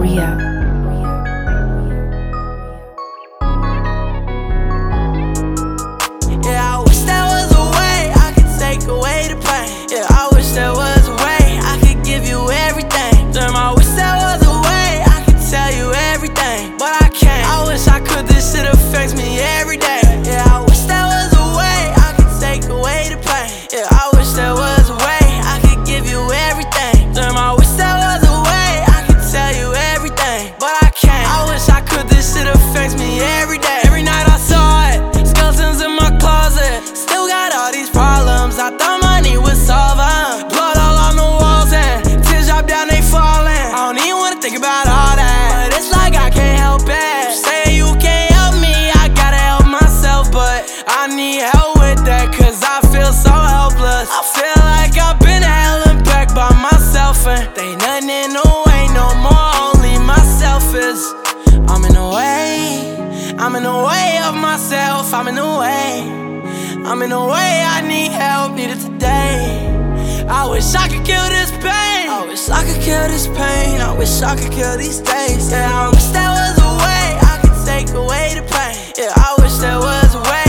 Ria. Yeah, I wish there was a way I could take away the pain. Yeah, I wish there was a way I could give you everything. Damn, I wish there was a way I could tell you everything, but I can't. I wish I could, this shit affects me every day. Yeah, I wish there was a way I could take away the pain. Yeah, I wish there was a way I could give you everything. Damn, I wish there was a way I could tell you everything, but I can't. I wish I could, this shit affects me every day. Every night I saw it, skeletons in my closet. Still got all these problems, I thought money would solve them. Blood all on the walls and tears drop down, they falling. I don't even wanna think about all that, but it's like I can't help it. You say you can't help me, I gotta help myself, but I need help with that, cause I feel so helpless. I feel like I've been held back by myself, and they nothing in the way no more, only myself is. I'm in the way, I'm in the way of myself, I'm in the way, I'm in the way, I need help, need it today. I wish I could kill this pain, I wish I could kill this pain, I wish I could kill these days. Yeah, I wish there was a way I could take away the pain. Yeah, I wish there was a way